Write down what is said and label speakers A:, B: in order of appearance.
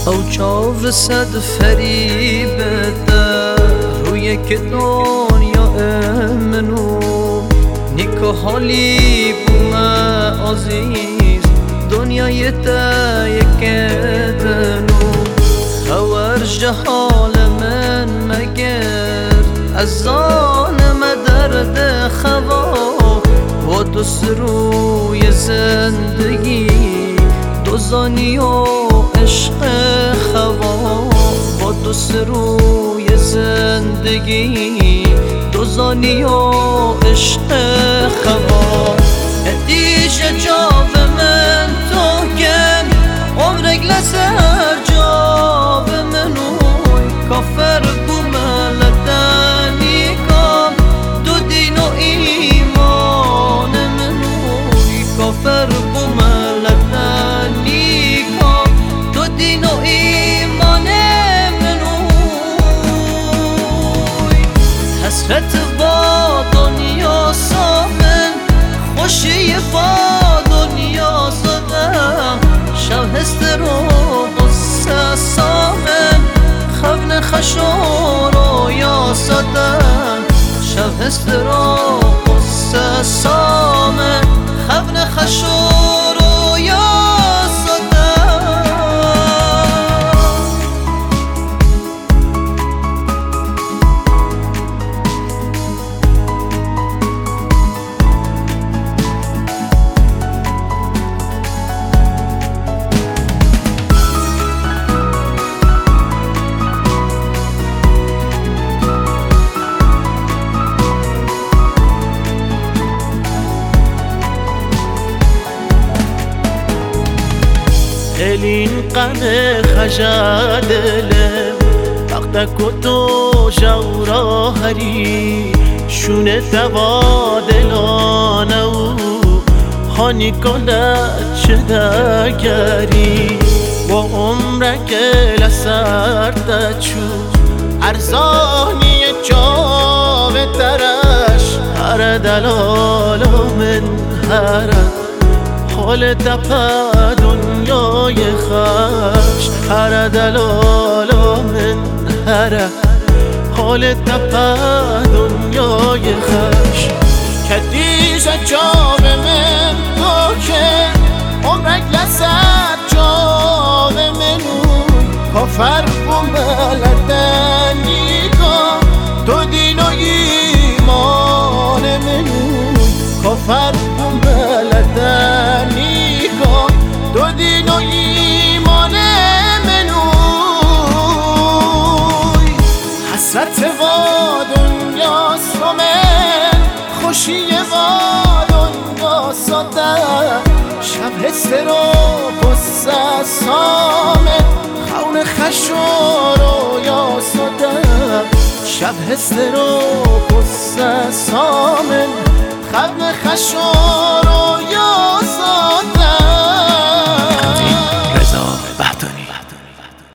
A: او چاو صد فریبت روی که دنیا منو نیکو حالی بومه عزیز دنیای تا یکدنو خور جهال من مگر از آن درد خوا و دوست روی زندگی دوزانی و عشق خوا با دوست روی زندگی دوزانی و عشق خوا دیش جاب من تو کن عمرک لسر جاب منوی کافر بومه لدنی کام دو دین و ایمان منوی کافر بومه لدنی کام دو دین و ایمان منوی حسرت با دنیا سامن خوشی با دنیا زدم شب هست رو قصه سامن خبن خشور و یا صدم شب هست رو قصه سامن خبن خشور و یا
B: این غم خجالم وقت کتو جورا هری شونه تبادلانه و خانی کلت چه دگری و عمرک لسر تچو ارزانی جاوه ترش هر دلال من هره حال تپا دنیای خش هر دلال من هره حال تپا دنیای خش کدیش جاب من تو که عمرک لسر جاب منوی کافر بوملدنی کام دو دین و ایمان منوی کافر بوملدنی کام دو دین و ایمان منوی حسرت و دنیا سومن خوشی و دنیا ساده شب هسته رو قصه سامن خون خشور و یا ساده شب هسته رو قصه سامن خون خشور و یا ساده